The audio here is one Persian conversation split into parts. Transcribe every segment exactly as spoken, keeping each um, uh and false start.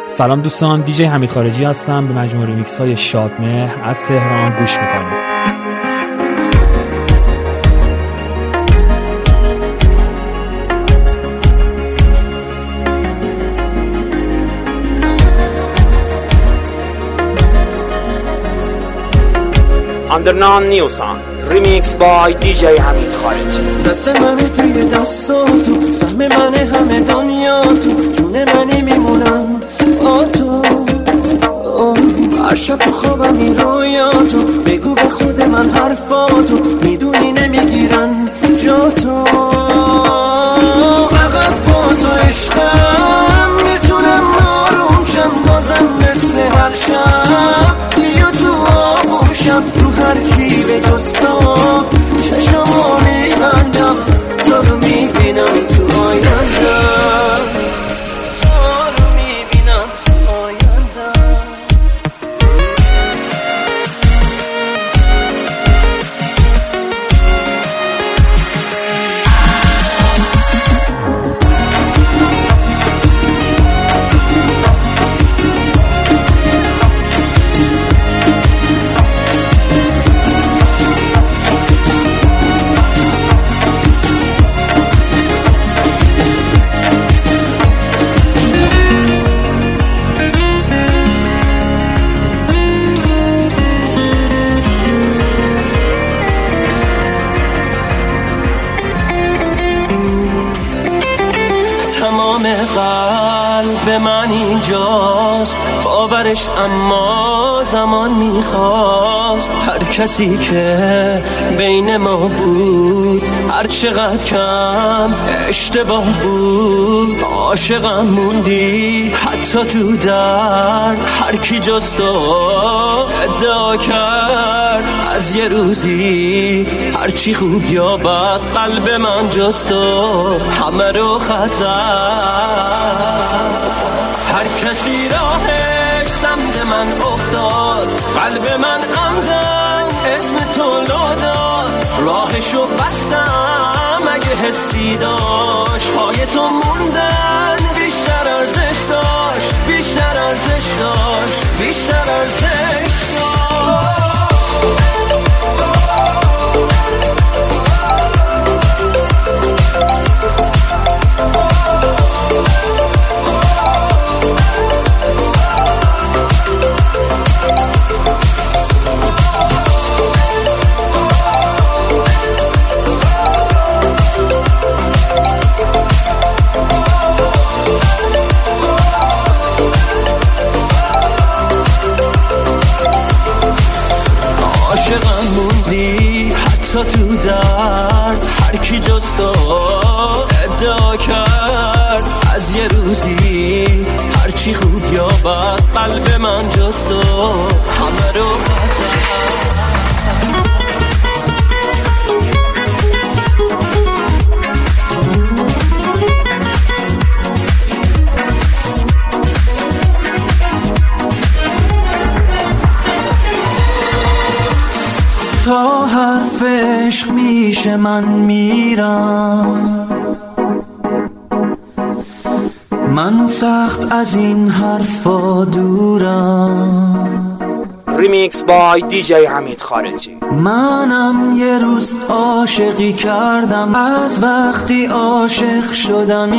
سلام دوستان، دیجی حمید خارجی هستم. به مجموعه ریمیکس های شادمهر از تهران گوش میکنید. Underground New Song Remix by دی جی حمید خارجی. دست منه توی دستاتو، سهم منه همه دنیا تو، جون منی میمونم با تو. هر شب تو خوابم این رویاتو، بگو به خود من حرفاتو، میدونی نمیگیرن جا تو. فقط با تو عشقم میتونم آروم شم، بازم مثل هر شب بیا تو آغوشم، رو هر کی به دستام چشمو میبندم، تو رو میبینم تو آیندم، تو رو میبینم تو آیندم. تمام قلب من اینجاست، باورش اما زمان میخواست. هر کسی که بین ما بود، هر چقدر کم اشتباه بود، عاشقم موندی حتی تو درد. هر کی جز تو ادعا کرد از یه روزی، هر چی خوب یا بد قلب من جز تو همه رو خطر. هر کسی راهش سمت من افتاد، قلب من عمدن اسم تو لو داد. راهشو بستم اگه حسی داشت، پای تو موندن بیشتر ارزش داشت، بیشتر ارزش داشت، بیشتر ارزش داشت. عاشقم موندی حتی تو درد. هر کی جز تو ادعا کرد از یه روزی، هر چی خوب یا بد قلب من جز تو همه رو خطر. تا حرف عشق میشه من میرم، من سخت از این حرفا دورم. ریمیکس بای دی جی حمید خارجی. منم یه روز عاشقی کردم، از وقتی عاشق شدم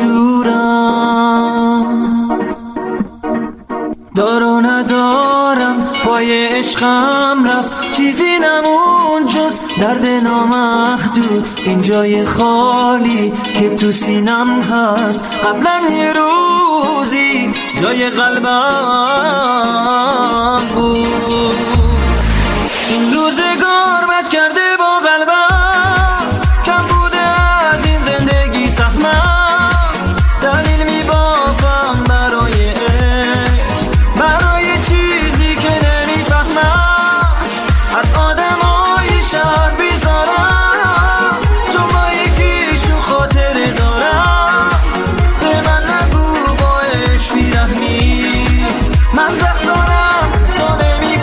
اینجورم. دار و ندارم پای عشقم رفت، چیزی نمون جز درد نامحدود. این جای خالی که تو سینم هست، قبلا یه روزی جای قلبم بود. این روزگار بد کرده با قلبم، کم بوده از این زندگی سهمم. دلیل میبافم برای از آدمای شهر بیزارم، چون با یکیشون خاطره دارم. به من نگو با عشق بیرحمی، من زخم دارم تو نمی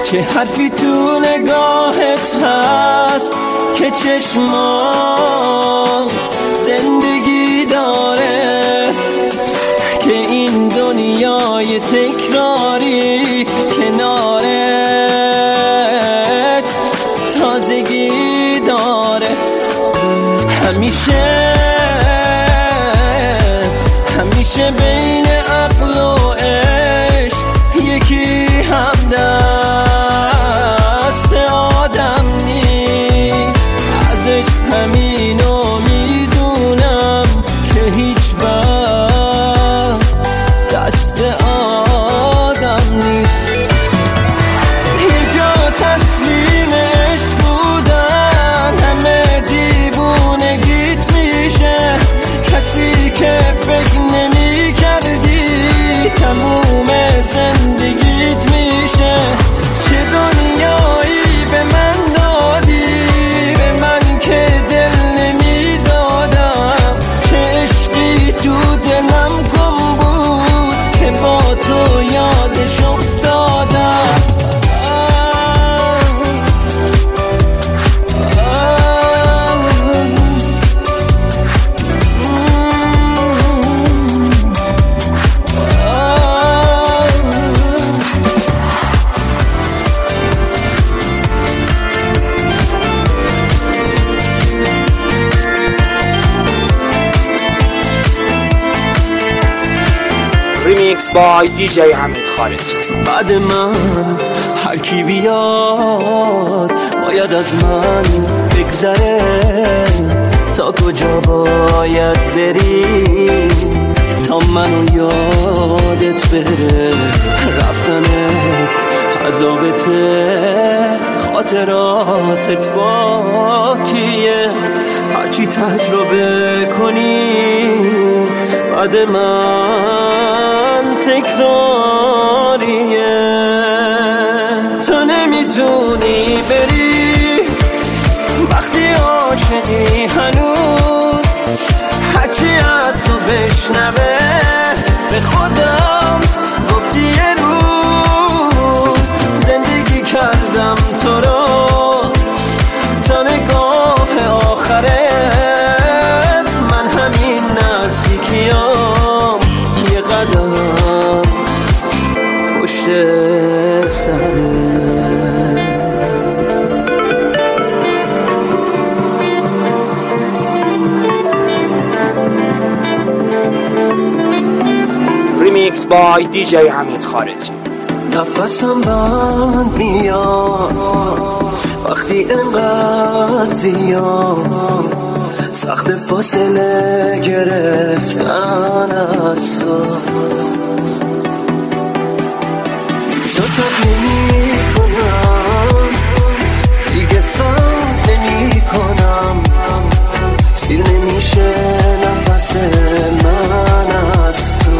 چه حرفی تو نگاهت هست که چشمام زندگی داره، که این دنیای تکراری کنارت تازگی داره. همیشه همیشه بین عقل و عشق یکی هم دست آدم نیست. ازش همینو میدونم که هیچ وقت دست آدم نیست. یه جا تسلیم عشق بودن همه دیوونگیت میشه، کسی که فکر نمی کردی تموم زندگیت میشه. چه دنیایی به من دادی، به من که دل نمی دادم، چه عشقی تو دلم گم بود که با تو یادش افتادم. ریمیکس بای دی جی حمید خارجی. بعد من هر کی بیاد باید از من بگذره، تا کجا باید بری تا منو یادت بره. رفتنت عذابته، خاطراتت باکیه، هرچی تجربه کنی بعد من تکراریه. تو نمیتونی بری وقتی عاشقی هنوز، هرچی از تو بشنوه به خودم گفتی یه روز زندگی کردم تو رو تا نگاه آخره. من همین نزدیکیام یه قدم پشت سرت. ریمیکس بای دی جی حمید خارجی. نفسم بند میاد وقتی انقدر زیاد، سخت فاصله گرفتن از تو. شتاب نمی کنم دیگه، سام نمی کنم، سیر نمیشه نفس من از تو.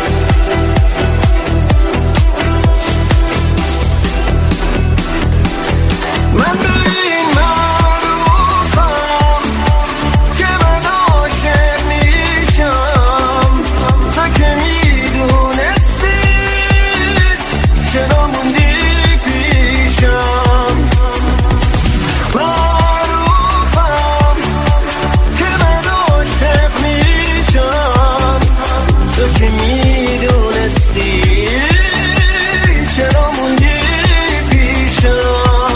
من به این معروفم که من عاشق میشم، تا که میدونستی چرا موندی پیشم. معروفم که من عاشق میشم، تا که میدونستی چرا موندی پیشم.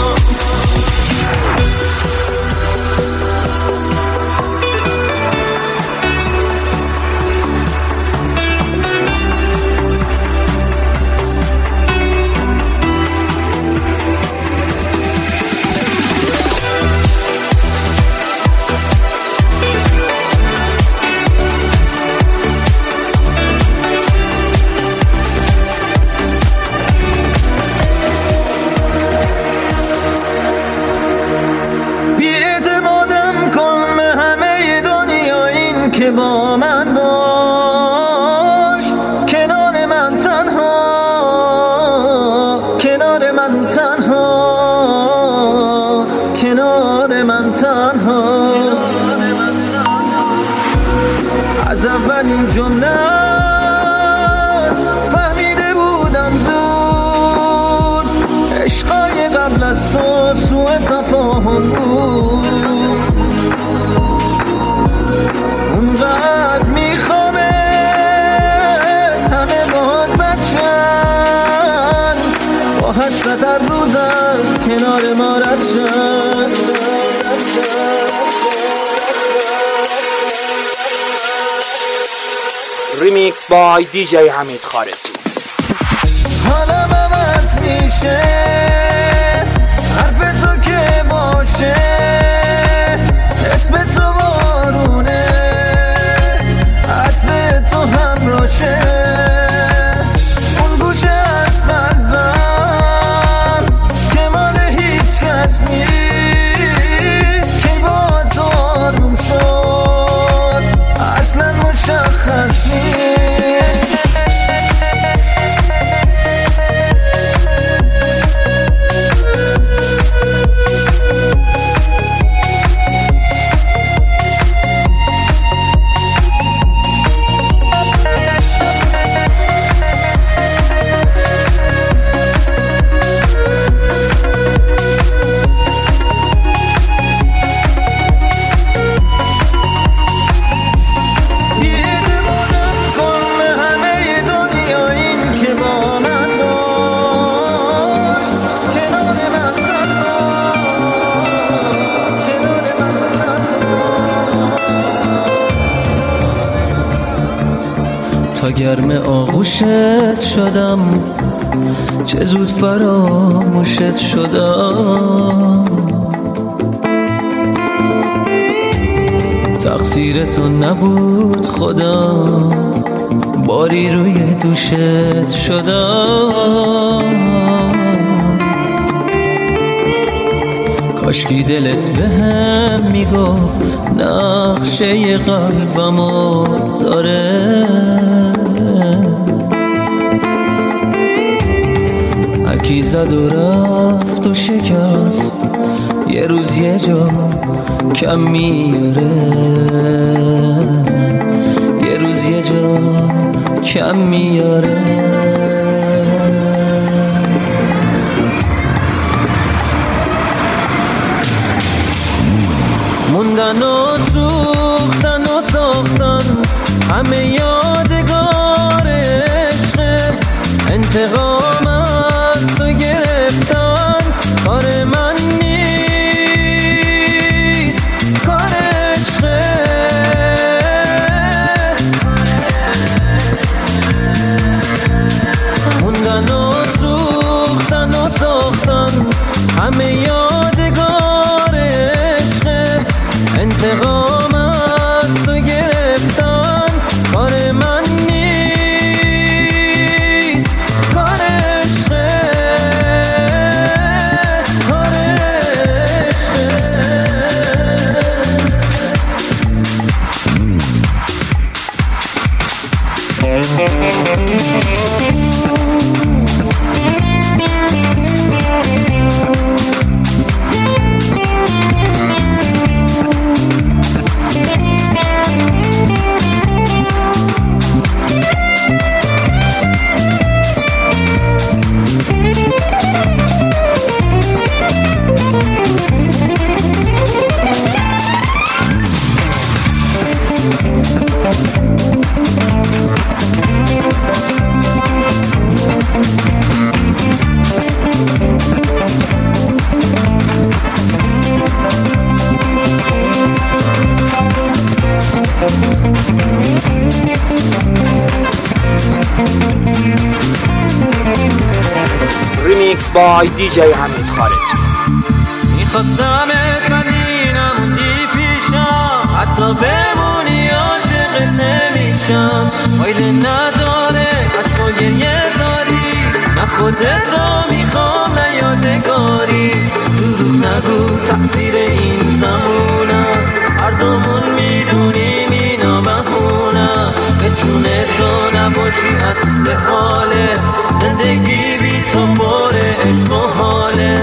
که با من باش، کنار من تنها، کنار من تنها، کنار من تنها. از اولین جمله فهمیده بودم زود عشق تفاهم بود، اونقدر میخوامه همه باهات بچن، با حسرت هر روز از کنار ما رد شن. ریمیکس بای دی جی حمید خارجی. حالم عوض میشه حرف تو که باشه، اسم تو بارونه عطر تو همراشه، اون گوشه از قلبم که مال هیچ کس نیست، که با تو آروم شد اصلا مشخص نیست. تا گرم آغوشت شدم چه زود فراموشت شدم، تقصیر تو نبود خودم باری روی دوشت شدم. کاشکی دلت بهم میگفت نقشه قلبمو داره، هرکی زد و رفت و شکست یه روز یه جا کم میاره، یه روز یه جا کم میاره. موندن و سوختن و ساختن همه یادگار عشق، انتقام از تو گرفتن کار من نیست، کار عشقه. موندن و سوختن و ساختن همه یادگار عشق، انتقام از تو گرفتن کار من نیست، کار عشقه، کار ریمیکس بای دی جی حمید خارجی. میخواستمت ولی نموندی پیشم، حتی بمونی عاشقت نمیشم، فایده نداره عشق و گریه زاری، نه خودتو میخوام نه یادگاری، دروغ نگو تقصیر این زمان است، هر دومون میدونیم اینا بهونه است، به جون تو نباشی اصل حاله، زندگی بی تو پر عشق و حاله.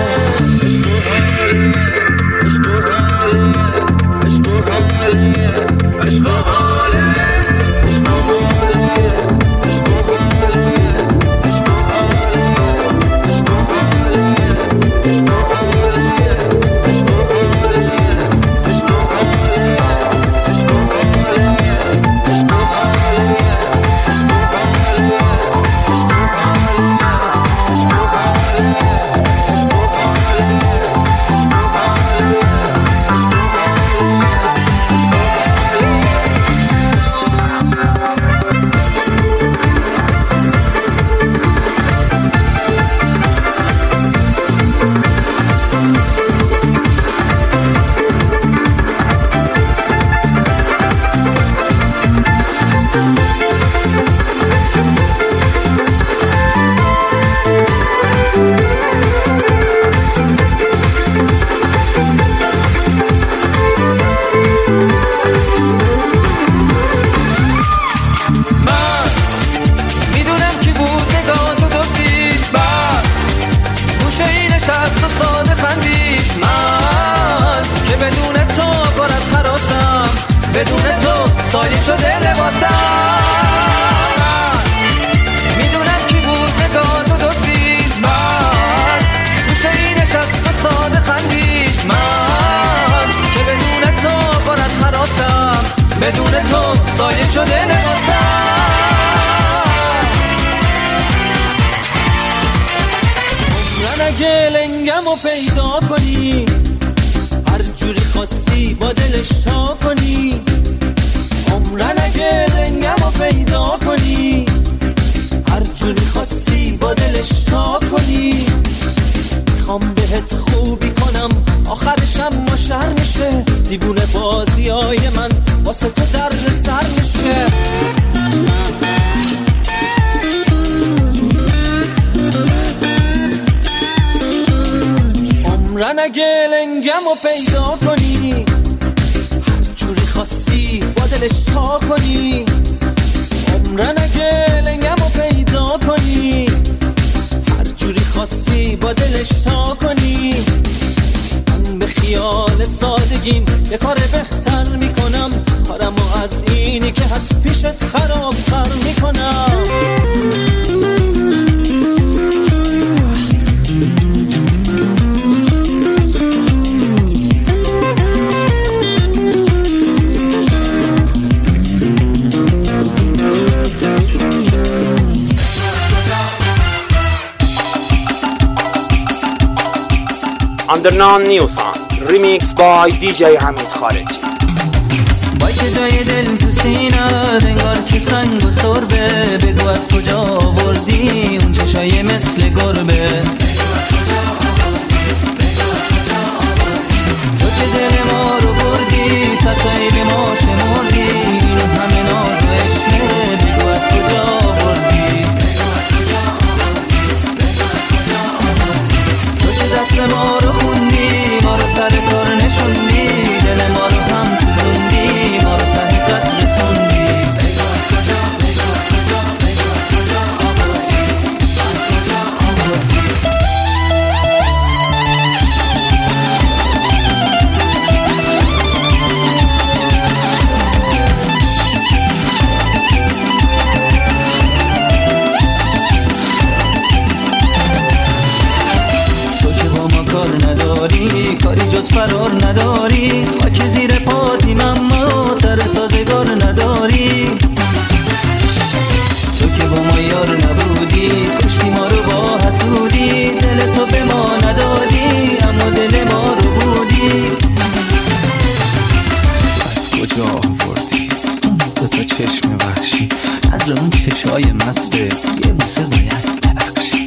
دیوونه بازی های من واسه تو در سر میشه. عمرن اگه لنگم رو پیدا کنی، هر جوری خواستی با دلش تا کنی. عمرن اگه لنگم رو پیدا کنی، هر جوری خواستی با دلش تا کنی. من به خیال سادگیم یه کار بهتر میکنم، کارمو از اینی که هست پیشت خرابتر میکنم. Undernon New Song Remix by دی جی حمید خارجی. وای که جای دل تو سینه انگار که سنگ و سربه، بگو از کجا آوردی اون چشای مثل گربه. تو که دل ما رو بردی ستایی به ما شمردی، اینو همه ناز و عشقه، بگو از کجا آوردی. تو که دست ما رو خوندی، ما رو سر کار نشوندی، دل ما رو هم سوزوندی، ما رو ته قصد رسوندی. کاری جز فرار نداری، خاک زیر پاتیم اما سر سازگار نداری. تو که با ما یار نبودی، کشتی ما رو با حسودی، دل تو به ما ندادی اما دل ما رو بودی. از کجا آوردی دو تا چشم وحشی، از اون چشای مسته یه بوسه باید ببخشی.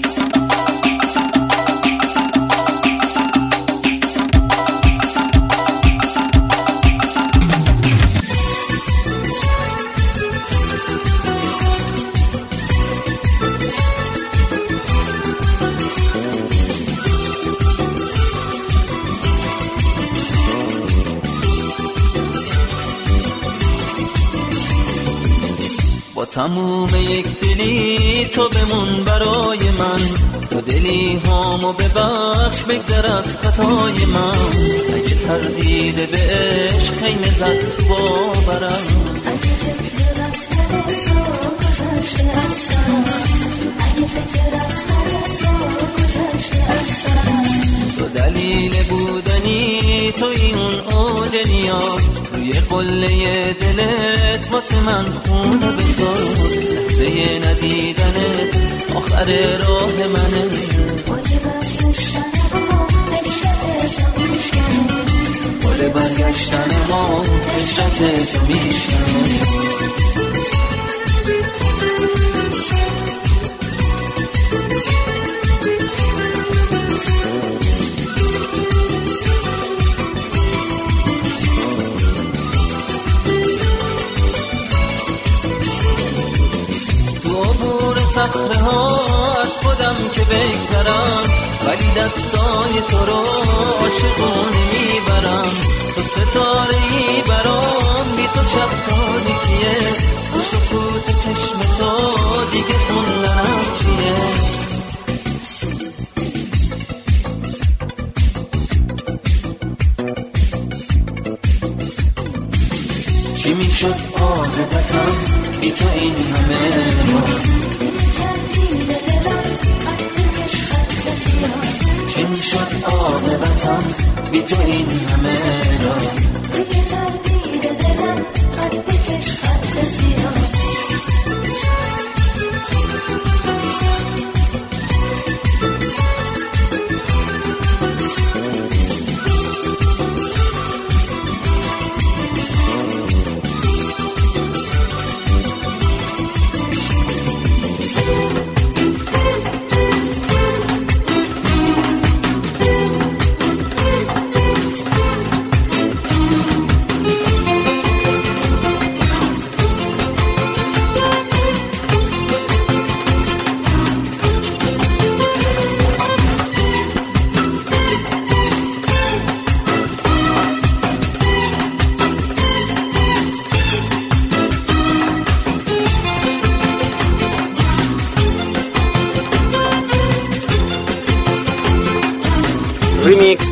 تموم یک دلی تو بمون برای من، تو دلی هامو ببخش بگذر از خطای من. اگه تردید به عشق خیمه زد تو باورم، اگه فکر رفتن تو گذشته از سرم، اگه فکر رفتن تو گذشته از سرم. تو دلیل بودنی توی اون اوج نیاز، روی قله دلت واسه من خونه بذار. لحظه ندیدنت آخر راه منه، بال برگشتن ما هجرت تو میشکنه، بال برگشتن ما هجرت تو میشکنه. صخره ها از خودم که بگذرم، ولی دستای تو رو عاشقانه میبرم. تو ستاره ای برام، بی تو شب تاریکیه، تو سکوت چشم تو دیگه خوندنم چیه. چی میشد عاقبتم بی تو این همه رو، چی میشد عاقبتم بی تو این همه را. دیگه تردید دلم خط بکش خط سیاه.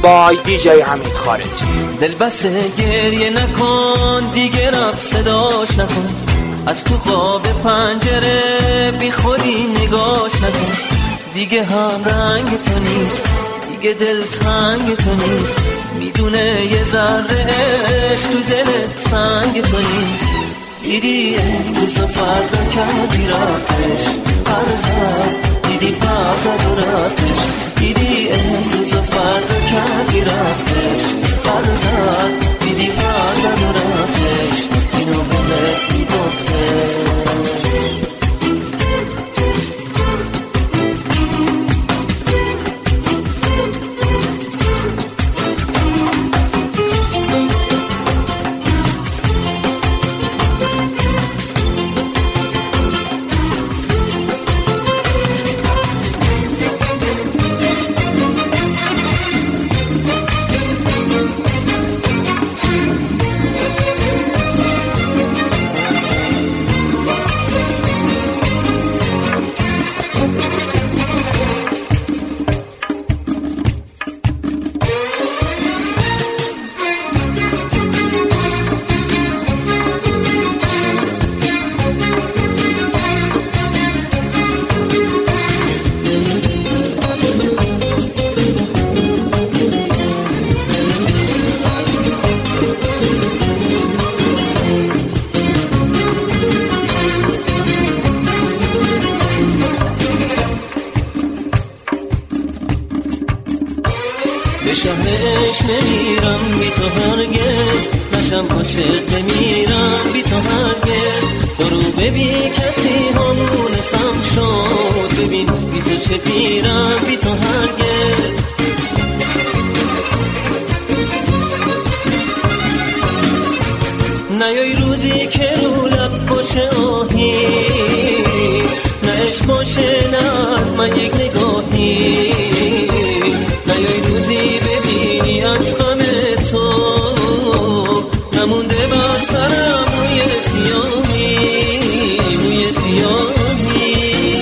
بای دی جی حمید خارجی. دل بس گریه نکن دیگه، رب صداش نکن، از تو خواب پنجره بی خودی نگاش نکن. دیگه هم رنگ تو نیست، دیگه دل تنگ تو نیست، میدونه یه ذره عشق تو دل سنگ تو نیست. دیدی امروز و فردا کردی رفتش، پرزد دیدی پرزد و رفتش. دیدی امروز و فردا کردی رفتش، پرزد دیدی پرزد و رفتش. اینو بهت میگفتش. به شهرش نمیرم بی تو هرگز، نشم عاشق نمیرم بی تو هرگز. برو ببین کسی همونسم شد، ببین بی تو چه پیرم بی تو هرگز. نیای روزی که رو لب باشه آهی، نه عشق باشه نه از من یک نگاهی. نیای روزی ببینی از غم تو نمونده بر سرم موی سیاهی، موی سیاهی.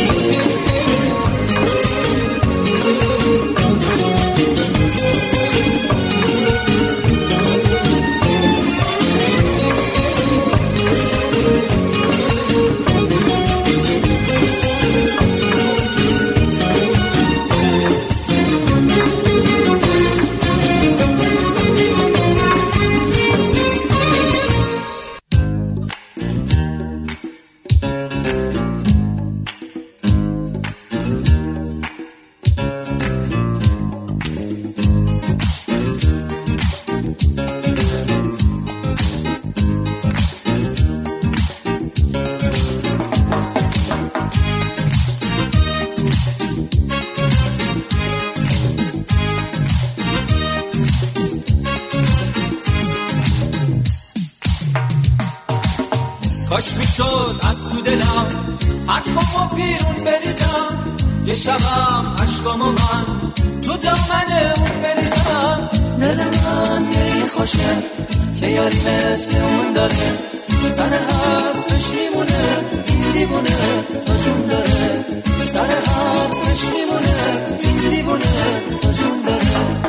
کاش میشد از تو دلم حرفامو بیرون بریزم، یه شبم عشقامو من تو دامن اون بریزم. دل من یه خوشه که یاری مثل اون داره، سر حرفش میمونه این دیوونه تا جون داره، سر حرفش میمونه این دیوونه تا جون داره.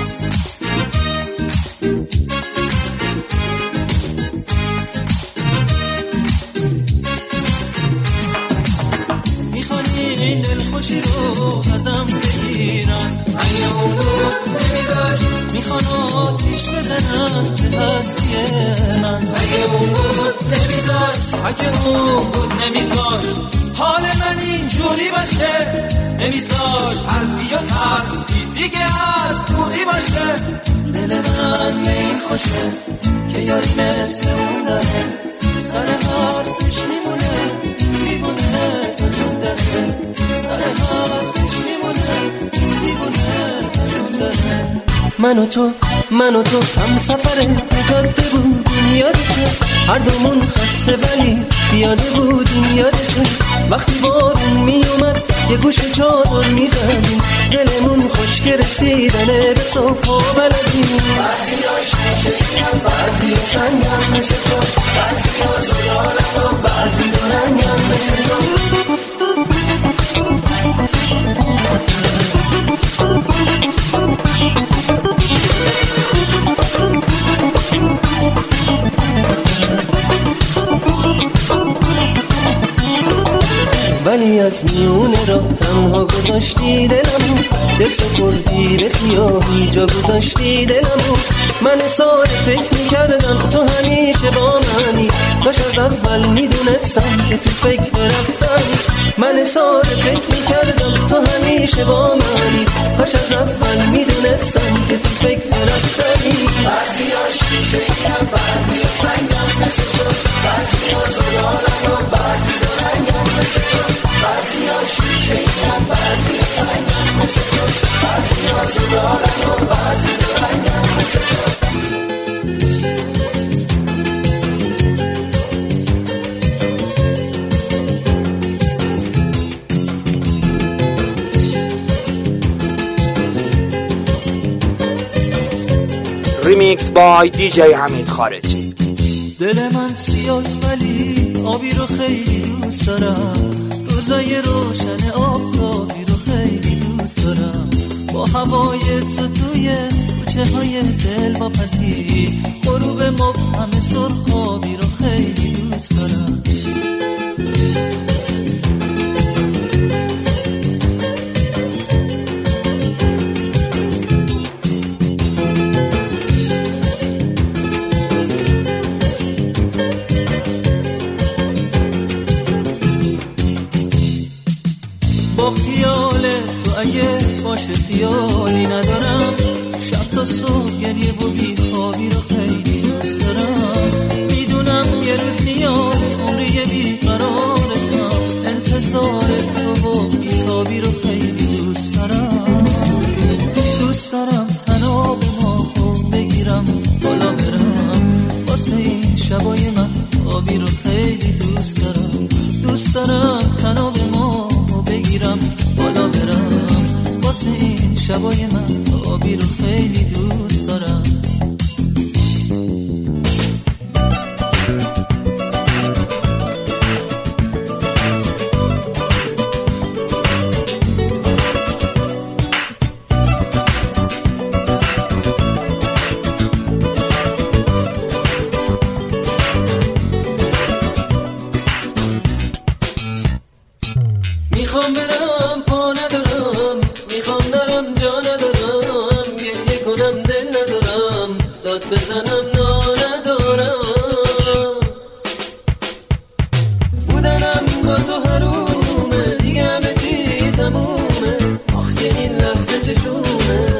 این دل خوشی رو ازم بگیرن، اگه اون بود نمیذاشت میخوان آتیش بزنن به هستی من. اگه اون بود نمیذاشت، اگه اون بود نمیذاشت حال من اینجوری باشه، نمیذاشت حرفی و ترسی دیگه از دوری باشه. دل من به این خوشه که یاری مثل اون داره، سر حرفش میمونه دیوونه تا جون داره، سر حرفش میمونه دیوونه تا جون داره. من و تو من و تو هم سفره جاده بودیم یادته، هر دومون خسته ولی پیاده بودیم یادته. وقتی بارون میومد یه گوشه چادر میزدیم، دلمون خشک رسیدنه به صبح و بلدیم. بعضی هاش نشدیم بعضی سنگم مثل تو، بعضی ها زلالم و بعضی دارنگم مثل تو. از میونه را تنها گذاشتی دلمو، دل سپردی به سیاهی جا گذاشتی دلمو. من سال فکر میکردم تو همیشه با منی، کاش از اول میدونستم که تو فکر رفتنی. من سال فکر میکردم تو همیشه با منی، کاش از اول میدونستم که تو فکر رفتنی. بعضی ها شیشه ایم، بعضی ها سنگم مثل تو، بعضی ها زلالم و بعضی ها رنگم مثل تو. بعضی ها شیشه ایم، بعضی ها سنگم مثل تو، بعضی ها زلالم و بعضی ها رنگم مثل تو. ریمیکس بای دی جی حمید خارجی. دل من سیاست ولی آبی رو خیلی دوست دارم، روزای روشن آفتابی رو خیلی دوست دارم. با هوای تو توی کوچه های دل واپسی، غروب مبهم سرخابی رو خیلی دوست دارم. با خیال تو اگه باشه خیالی ندارم، شب تا صبح گریه و بیخوابی رو خیلی دوست دارم. میدونم یه روز نیاد عمری بیقرارتم، انتظار تو و بیخوابی رو خیلی دوست دارم. دوست دارم تناب ما خون بگیرم بالا برم، واسه این شبای من آبی رو خیلی دوست دارم. دوست دارم تناب ما بگیرم بالا برم، واسه این شبای من آبی رو خیلی دوست دارم. میخوام برم پا ندارم، میخوام نرم جا ندارم، گریه کنم دل ندارم، داد بزنم نا ندارم. بودنم با تو حرومه، دیگه همه چی تمومه، آخ که این لحظه چشومه.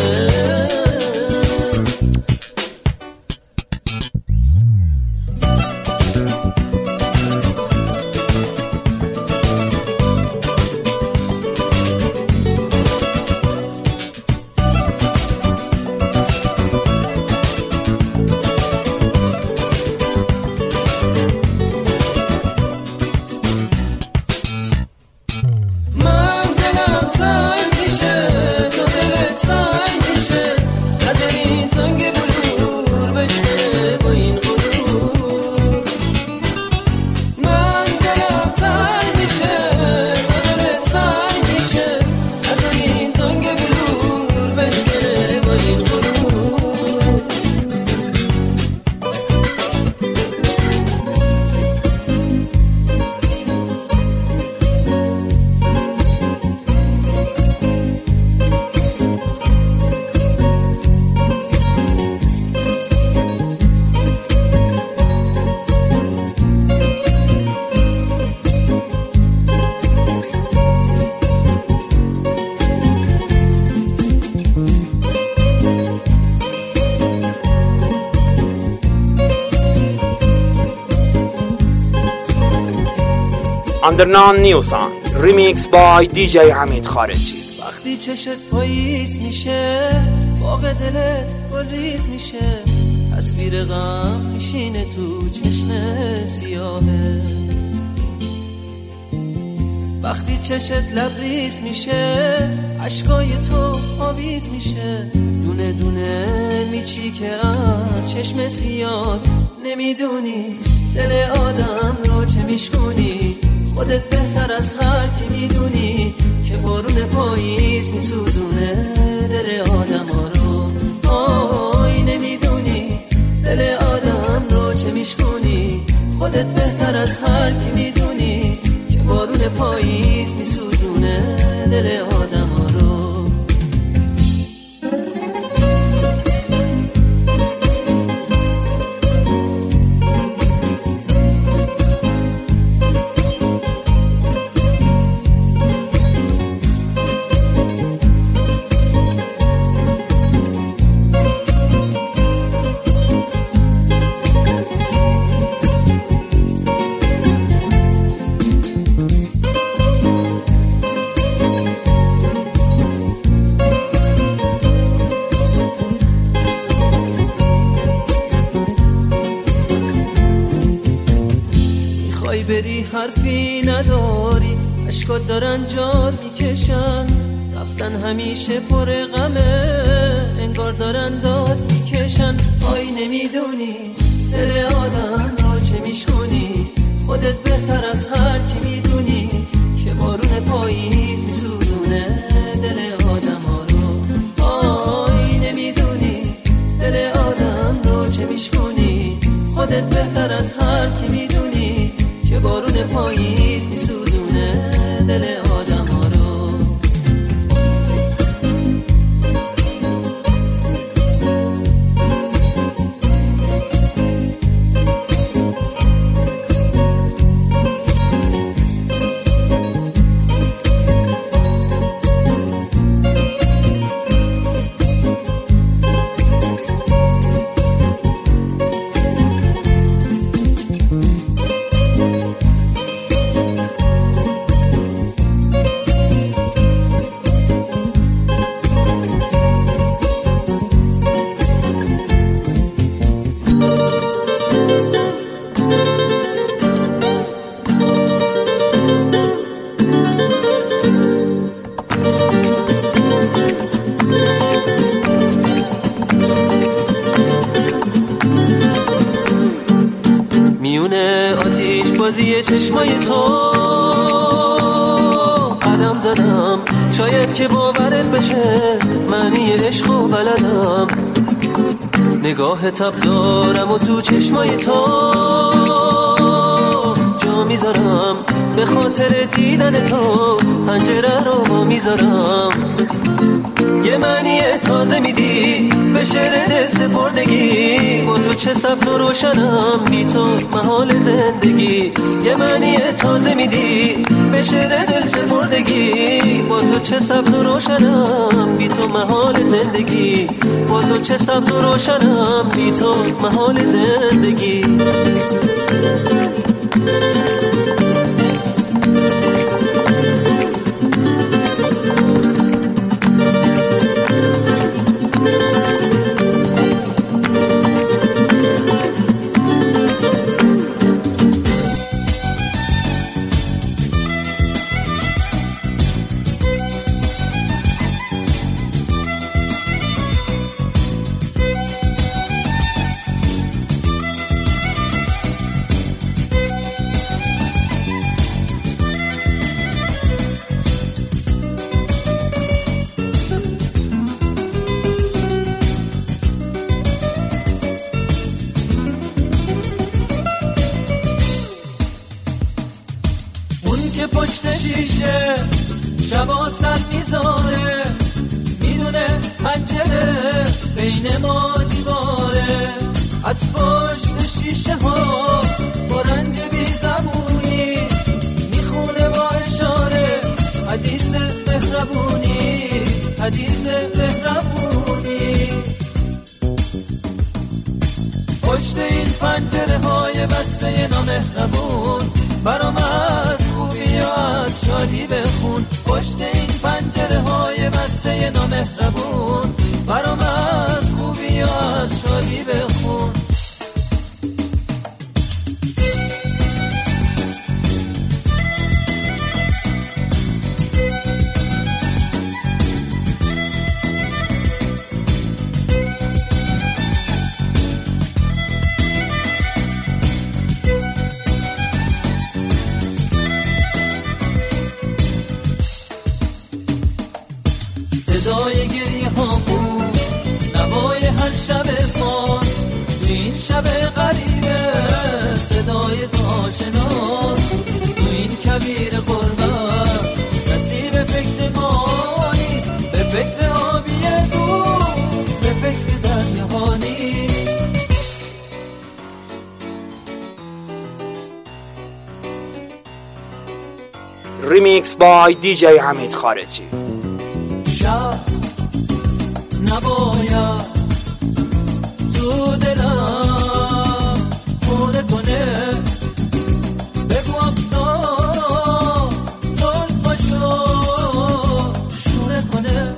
اندرنان نیوسان ریمیکس بای دی جی حمید خارجی. وقتی چشت پاییز میشه، باغ دلت گلریز میشه، تصویر غم میشینه تو چشم سیاهه. وقتی چشت لبریز میشه، عشقای تو آویز میشه، دونه دونه میچیکه از چشم سیاه. نمیدونی دل آدم رو چه میشکنی، خودت بهتر از هر کی میدونی که بارون پاییز میسوزونه دل آدم ها رو. آی نمیدونی دل آدم رو چه میشکنی، خودت بهتر از هر کی میدونی که بارون پاییز بری حرفی نداری، اشکات دارن جار میکشن، رفتن همیشه پر غمه، انگار دارن داد میکشن. آی نمیدونی دل آدم را چه میشکنی، خودت بهتر از هر کی میدونی که بارون پاییز میسوزونه دل آدم ها رو. آی نمیدونی دل آدم رو چه میشکنی، خودت بهتر از هر کی میدونی که بارون پاییز میسوزونه دل آدم ها رو. چشمای تو قدم زدم، شاید که باورت بشه معنی عشق و بلدم. نگاه تب دارم و تو چشمای تو جا میذارم، به خاطر دیدن تو پنجره رو با میذارم. یه معنی تازه میدی به شعر دل سپردگی، با تو چه سبز و روشنم بی تو محال زندگی. یه معنی تازه میدی به شعر دل سپردگی، با تو چه سبز و روشنم بی تو محال زندگی. با تو چه سبز و روشنم بی تو محال زندگی. ریمیکس بای دی جی حمید خارجی. شب نباید تو دلم خونه کنه، بگو افتاد زلفاشو شوره کنه.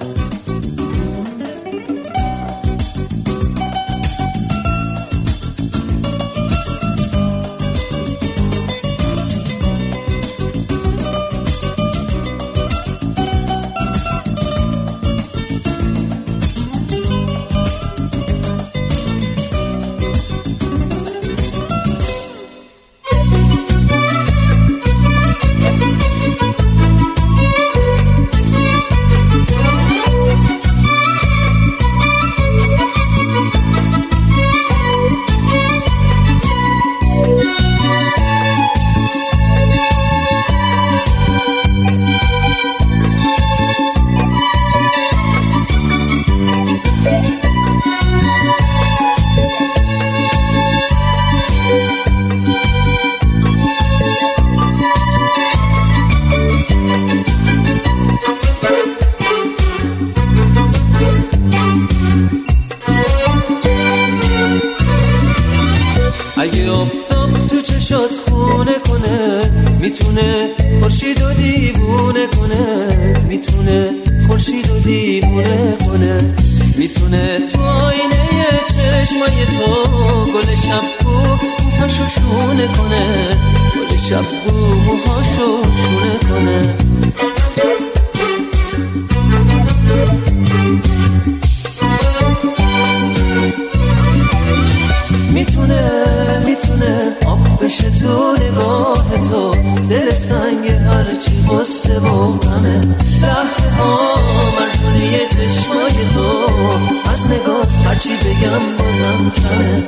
آفتاب تو چشات خونه کنه، میتونه خورشید و دیوونه کنه، میتونه خورشید و دیوونه کنه، میتونه تو آینه چشمای تو گل شب بو موهاشو شونه کنه، گل شب بو موهاشو شونه کنه. میتونه میتونه آب بشه تو نگاه تو، دل سنگ هرچی غصه و غمه، لحظه ها مرزونی چشمای تو، از نگاه هرچی بگم بازم کمه.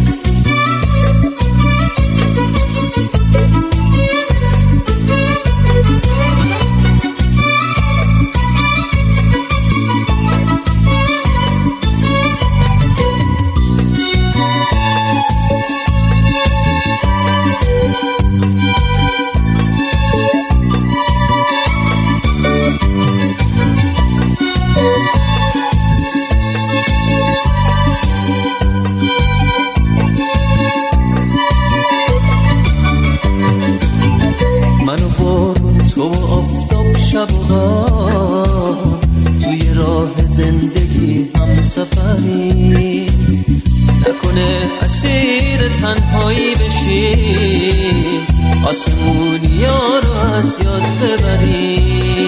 توی راه زندگی هم سفری نکنه اسیر تنهایی بشی، آسمونیا رو از یاد ببری.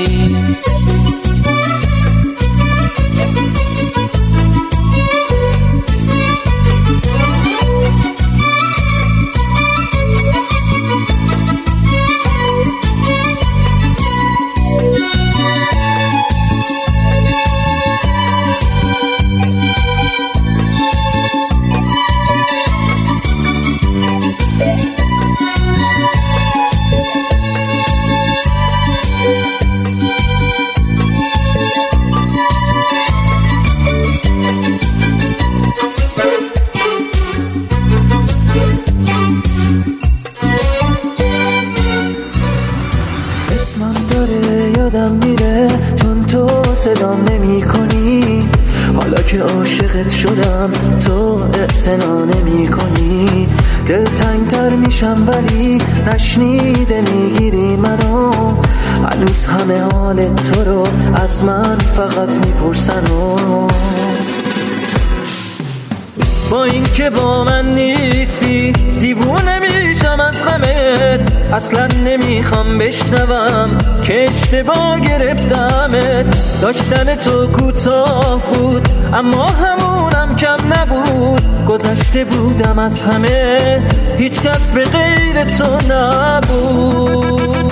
یادم میره چون تو صدام نمی کنی، حالا که عاشقت شدم تو اعتنا نمی کنی، دل تنگتر میشم ولی نشنیده میگیری منو، هنوز همه حال تو رو از من فقط میپرسن و با این که با من نیستی دیوونه میشم از غمت، اصلا نمیخوام بشنوم که اشتباه گرفتمت، داشتن تو کوتاه بود اما همونم کم نبود، گذشته بودم از همه هیچ کس به غیر تو نبود.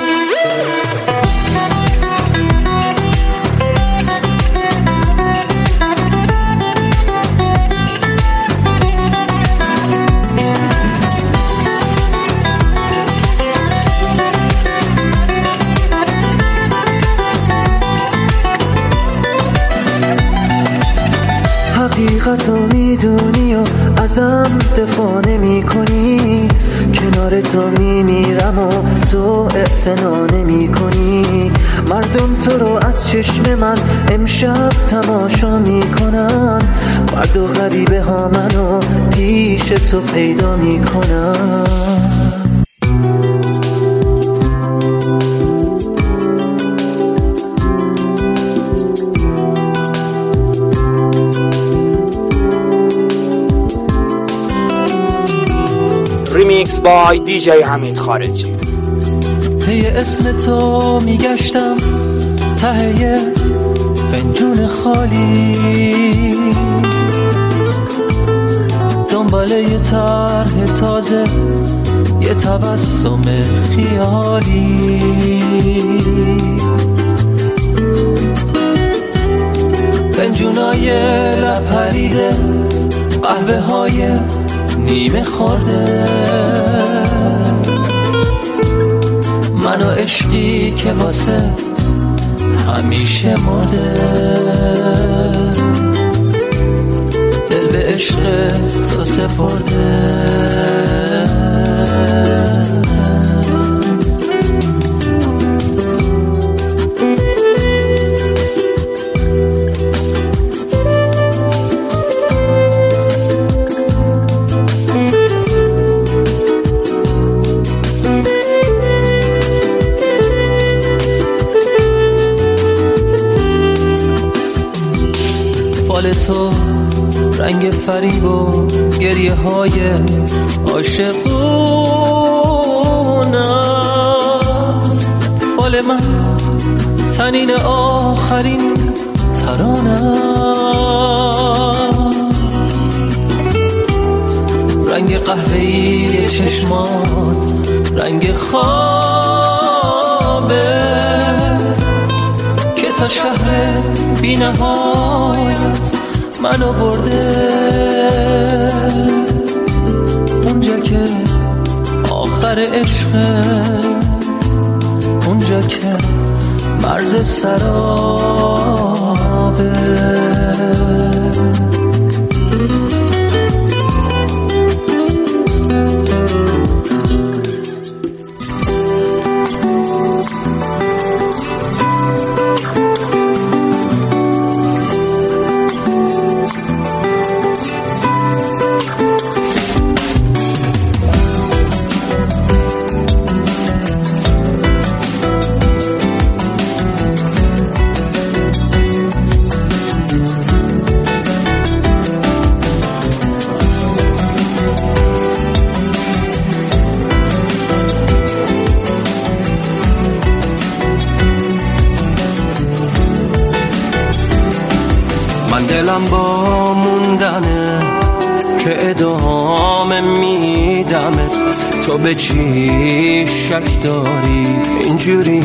حقیقتو میدونی و ازم دفاع نمی کنی، کنار تو میمیرم و تو اعتنا نمی کنی، مردم تو رو از چشم من امشب تماشا میکنن، فردا غریبه ها منو پیش تو پیدا میکنن. ریمیکس بای دی جی حمید خارجی. پی اسم تو میگشتم ته فنجون خالی، دنبال یه طرح تازه یه تبسم خیالی، فنجونای لپریده قهوه های نیمه خورده، من و عشقی که واسه همیشه مرده، دل به عشق تو سپرده. تو رنگ فریب و گریه های عاشقون است. فال من تنین آخرین ترانه، رنگ قهوه‌ای چشمات رنگ خوابه که تا شهر بی نهایت منو برده، اونجا که آخر عشقه، اونجا که مرز سرابه. دلم با موندنه که ادامه میدمت، تو به چی شک داری اینجوری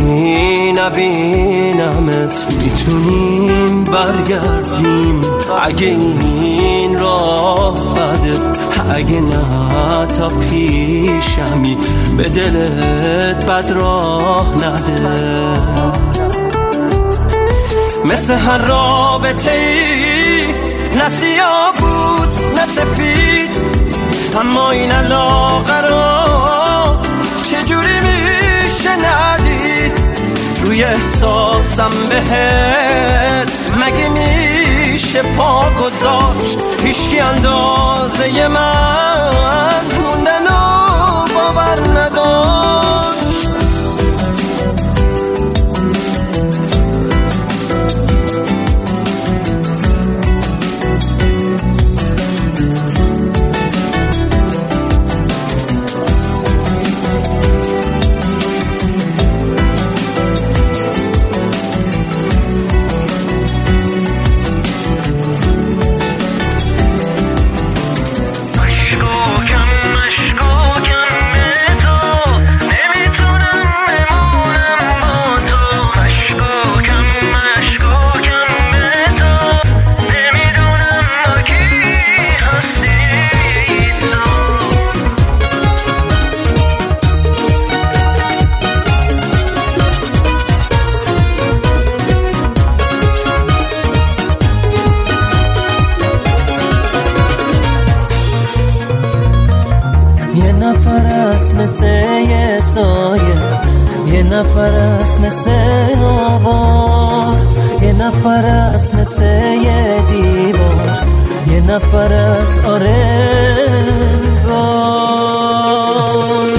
نبینمت؟ میتونیم برگردیم اگه این راه بده، اگه نه تا پیشمی به دلت بد راه نده. مثل هر رابطه ای نه سیاه بود نه سفید، اما این علاقه را چجوری میشه ندید؟ روی احساسم بهت مگه میشه پا گذاشت؟ هیچکی اندازه من موندن و باور نداشت. یه نفر است مثل یه سایه، یه نفر است مثل آوار، یه نفر است مثل یه دیوار، یه نفر است آره بار.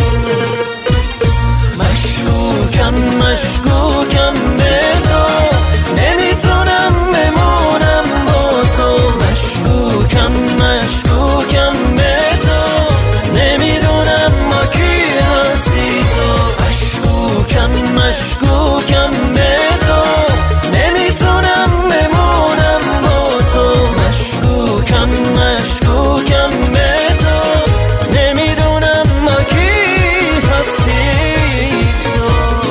مشکوکم مشکوکم به تو، نمیتونم بمونم با تو. مشکوکم مشکوکم به تو، نمیدونم ما کی هستی تو. مشکوکم مشکوکم به تو، نمیتونم بمونم با تو. مشکوکم مشکوکم به تو، نمیدونم ما کی هستی تو.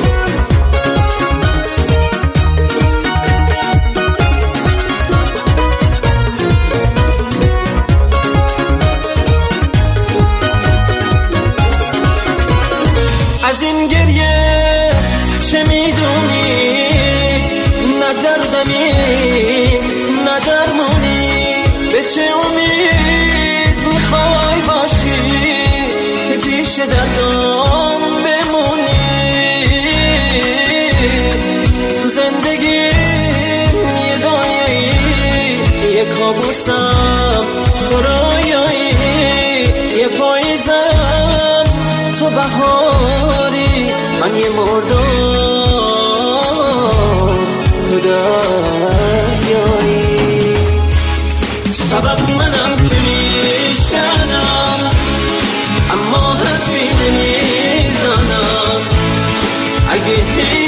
از این گریه چه میدونی؟ نه دردمی نه درمونی، به چه امید میخوای باشی که پیش دردام بمونی؟ تو زندگیم یه دنیایی، یه کابوسم تو رویایی، یه پاییزم تو بهاری، من یه مردم تو دریایی.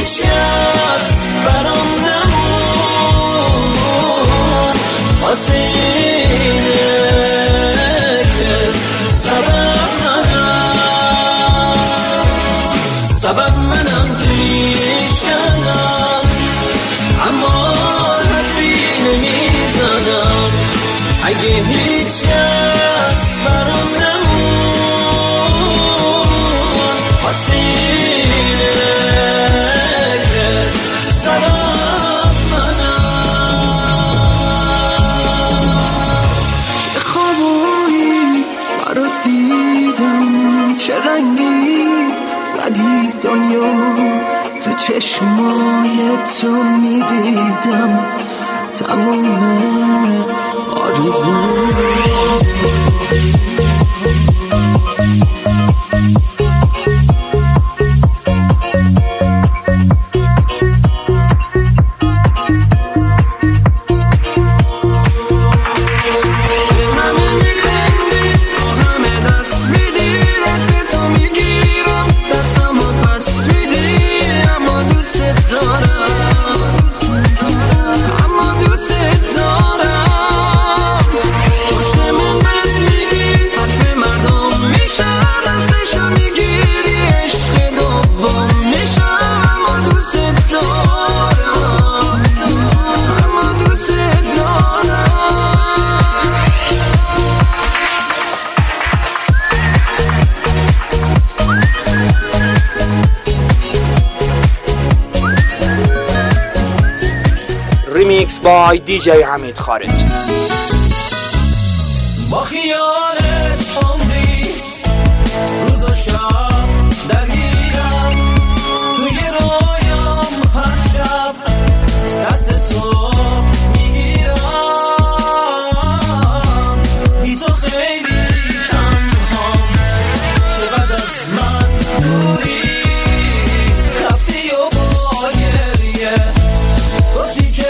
هیچ کس برام نمون واسه اینه که سبب منم سبب منم که میشکنم اما حرفی نمیزنم اگه هیچ کس برام نمون واسه اینه که سبب منم چه خوابایی برا دیدم چه رنگی زدی دنیا تو چشمای تو میدیدم تموم آرزو ریمیکس بای دی جی حمید خارجی. با خیالت عمری روز و شب درگیرم توی رویام هر شب دست تو میگیرم بی تو خیلی تنهام چقدر از من دوری رفتی و با گریه گفتی که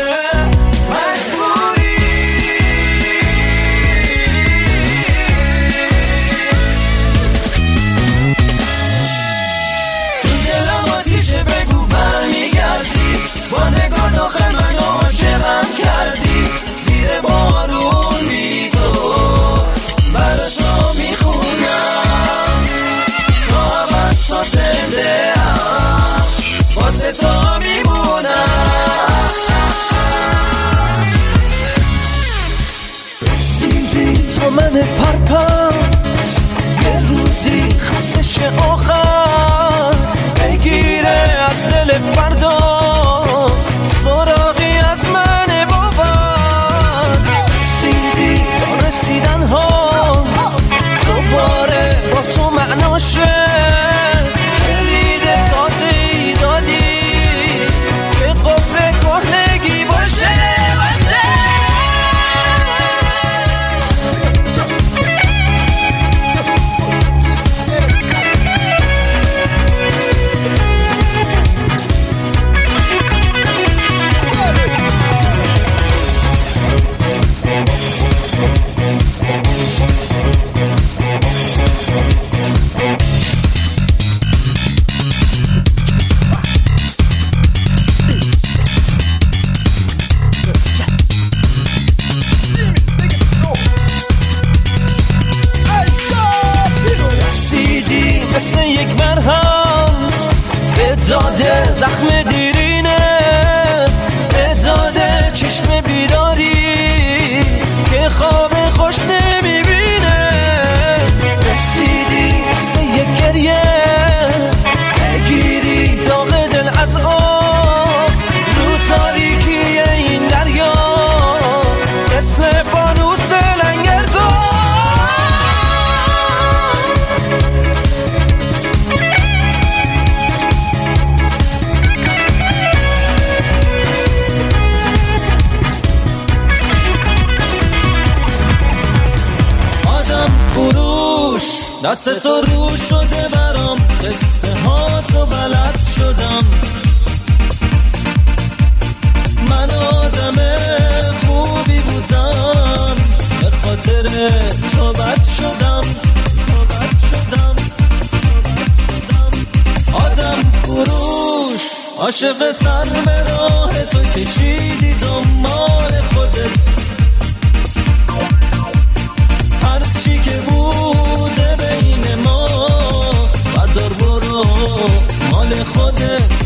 با نگاه داخل منو عاشقم کردی زیر بارون بی تو برا تو میخونم تا ابد تا زنده ام واسه تو میمونم رسیدی تو من پرپس یه روزی خستش آخر بگیره از دل فردا سراغی از من باور رسیدی تا رسیدن ها دوباره با تو معناشه کلید تازه ای دادی که قفل کهنگی باشه داده زخم دیرینه داده چشم بیداری که خواب خوش نمیبینه رسیدی مثل یک گریه بگیری داغ دل از آب رو تاریکی این دریا مثل فانوس لنگردار دست تو رو شده برام قصه ها تو بلد شدم من آدم خوبی بودم به خاطر تو بد شدم آدم فروش عاشق سر به راه تو کشیدی دنبال خودت، هرچی که بوده بین ما بردار برو مال خودت.